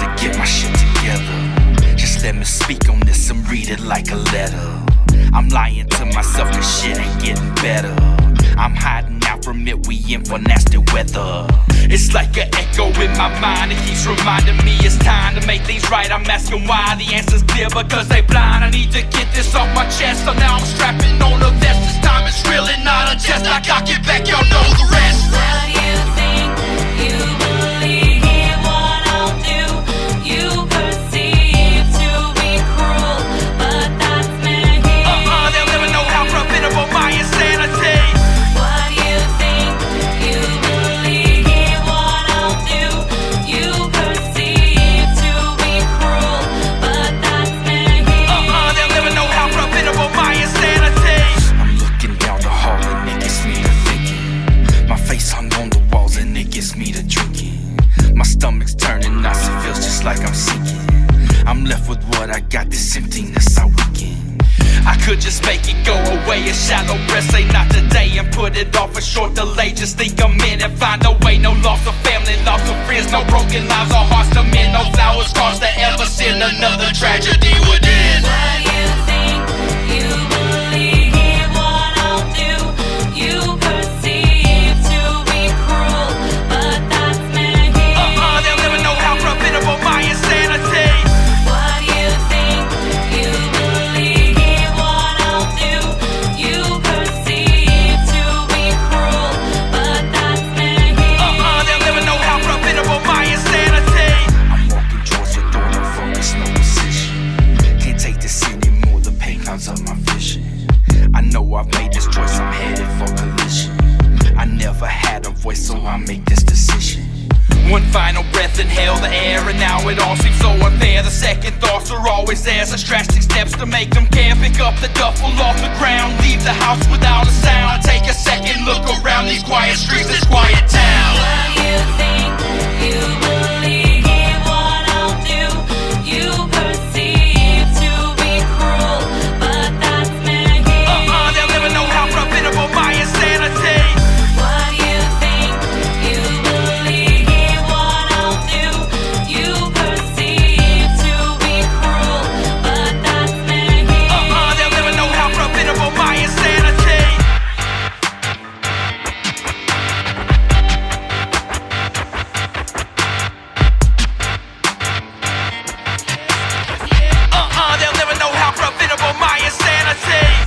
to get my shit together. Just let me speak on this and read it like a letter. I'm lying to myself cause shit ain't getting better. I'm hiding out from it, we in for nasty weather. It's like an echo in my mind, it keeps reminding me it's time to make things right. I'm asking why, the answer's clear because they blind. I need to get this off my chest, so now I'm strapping on a vest. This time it's real and not a jest. I cock it back, y'all know the rest. What do you think? You believe what I'll do. You perceive to be cruel, but that's me. They'll never know how preventable my insanity. What do you think? You believe what I'll do. You perceive to be cruel, but that's me. They'll never know how preventable my insanity. I'm looking down the hall and it gets me to thinking. My face hung on the walls and it gets me to drinking. My stomach's turning knots, it feels just like I'm sinking. I'm left with what I got, this emptiness I weaken. I could just make it go away, a shallow breath, say not today, and put it off a short delay. Just think I'm in and find a way. No loss of family, loss of friends, no broken lives or hearts to mend, no flowers crossed that ever send another tragedy within. What do you think? You believe what I'll do. You perceive to be cruel, but that's me. They'll never know how preventable my insanity. What do you think? You believe what I'll do. You perceive to be cruel, but that's me. They'll never know how preventable my insanity. I'm walking towards the door, no focus, no precision. Can't take this anymore, the pain clouds up my vision. I know I've made this choice, I'm headed for collision. I never had a voice, so I make this decision. One final breath, inhale the air, and now it all seems so unfair. The second thoughts are always there, such drastic steps to make them care. Pick up the duffel off the ground, leave the house without a sound. Take a second look around these quiet streets, this quiet town. What do you think? You believe